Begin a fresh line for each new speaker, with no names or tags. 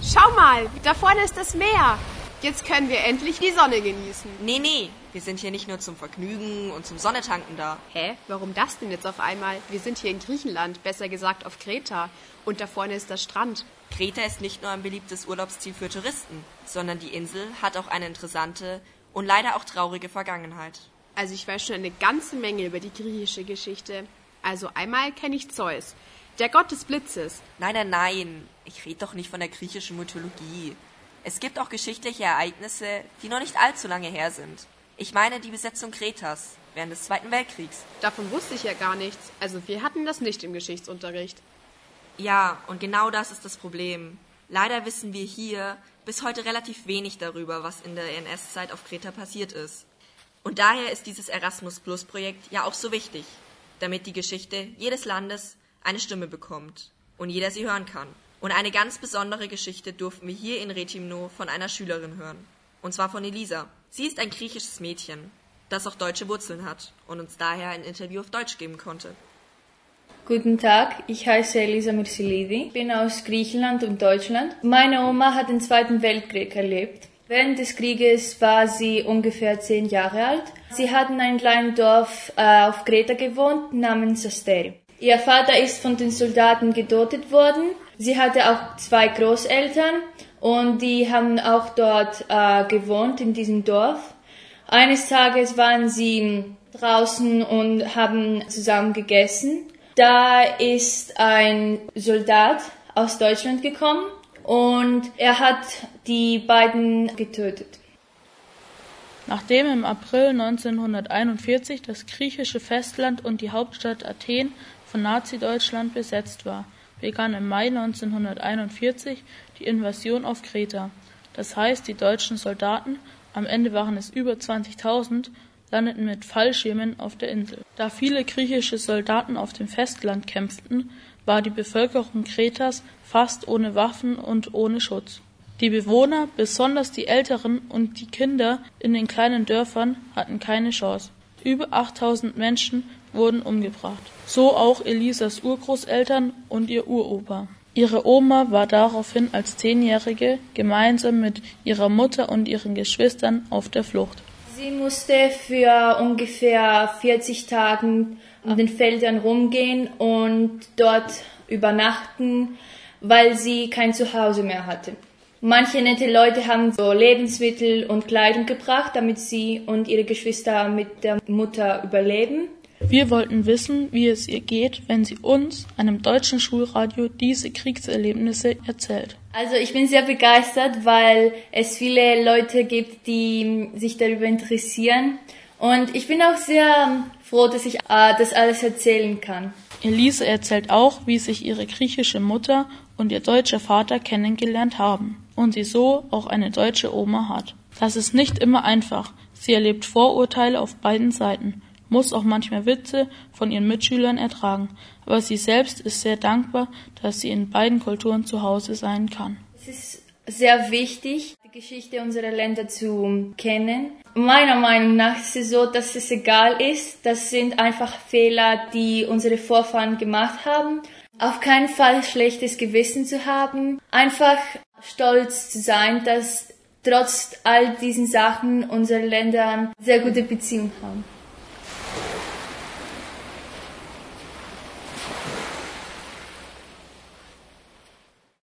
Schau mal, da vorne ist das Meer. Jetzt können wir endlich die Sonne genießen.
Nee, wir sind hier nicht nur zum Vergnügen und zum Sonnetanken da.
Hä? Warum das denn jetzt auf einmal? Wir sind hier in Griechenland, besser gesagt auf Kreta. Und da vorne ist der Strand.
Kreta ist nicht nur ein beliebtes Urlaubsziel für Touristen, sondern die Insel hat auch eine interessante und leider auch traurige Vergangenheit.
Also ich weiß schon eine ganze Menge über die griechische Geschichte. Also einmal kenne ich Zeus, der Gott des Blitzes.
Nein, ich rede doch nicht von der griechischen Mythologie. Es gibt auch geschichtliche Ereignisse, die noch nicht allzu lange her sind. Ich meine die Besetzung Kretas während des Zweiten Weltkriegs.
Davon wusste ich ja gar nichts. Also wir hatten das nicht im Geschichtsunterricht.
Ja, und genau das ist das Problem. Leider wissen wir hier bis heute relativ wenig darüber, was in der NS-Zeit auf Kreta passiert ist. Und daher ist dieses Erasmus-Plus-Projekt ja auch so wichtig, damit die Geschichte jedes Landes eine Stimme bekommt und jeder sie hören kann. Und eine ganz besondere Geschichte durften wir hier in Rethymno von einer Schülerin hören. Und zwar von Elisa. Sie ist ein griechisches Mädchen, das auch deutsche Wurzeln hat und uns daher ein Interview auf Deutsch geben konnte.
Guten Tag, ich heiße Elisa Myrsilidi, bin aus Griechenland und Deutschland. Meine Oma hat den Zweiten Weltkrieg erlebt. Während des Krieges war sie ungefähr 10 Jahre alt. Sie hat in einem kleinen Dorf auf Kreta gewohnt namens Asteri. Ihr Vater ist von den Soldaten getötet worden. Sie hatte auch 2 Großeltern und die haben auch dort gewohnt in diesem Dorf. Eines Tages waren sie draußen und haben zusammen gegessen. Da ist ein Soldat aus Deutschland gekommen und er hat die beiden getötet.
Nachdem im April 1941 das griechische Festland und die Hauptstadt Athen von Nazi-Deutschland besetzt war, begann im Mai 1941 die Invasion auf Kreta. Das heißt, die deutschen Soldaten, am Ende waren es über 20.000, landeten mit Fallschirmen auf der Insel. Da viele griechische Soldaten auf dem Festland kämpften, war die Bevölkerung Kretas fast ohne Waffen und ohne Schutz. Die Bewohner, besonders die Älteren und die Kinder in den kleinen Dörfern, hatten keine Chance. Über 8.000 Menschen wurden umgebracht. So auch Elisas Urgroßeltern und ihr Uropa. Ihre Oma war daraufhin als 10-Jährige gemeinsam mit ihrer Mutter und ihren Geschwistern auf der Flucht.
Sie musste für ungefähr 40 Tage in den Feldern rumgehen und dort übernachten, weil sie kein Zuhause mehr hatte. Manche nette Leute haben so Lebensmittel und Kleidung gebracht, damit sie und ihre Geschwister mit der Mutter überleben.
Wir wollten wissen, wie es ihr geht, wenn sie uns, einem deutschen Schulradio, diese Kriegserlebnisse erzählt.
Also ich bin sehr begeistert, weil es viele Leute gibt, die sich darüber interessieren. Und ich bin auch sehr froh, dass ich das alles erzählen kann.
Elisa erzählt auch, wie sich ihre griechische Mutter und ihr deutscher Vater kennengelernt haben und sie so auch eine deutsche Oma hat. Das ist nicht immer einfach. Sie erlebt Vorurteile auf beiden Seiten, muss auch manchmal Witze von ihren Mitschülern ertragen, aber sie selbst ist sehr dankbar, dass sie in beiden Kulturen zu Hause sein kann.
Es ist sehr wichtig, die Geschichte unserer Länder zu kennen. Meiner Meinung nach ist es so, dass es egal ist. Das sind einfach Fehler, die unsere Vorfahren gemacht haben. Auf keinen Fall schlechtes Gewissen zu haben. Einfach stolz zu sein, dass trotz all diesen Sachen unsere Länder sehr gute Beziehungen haben.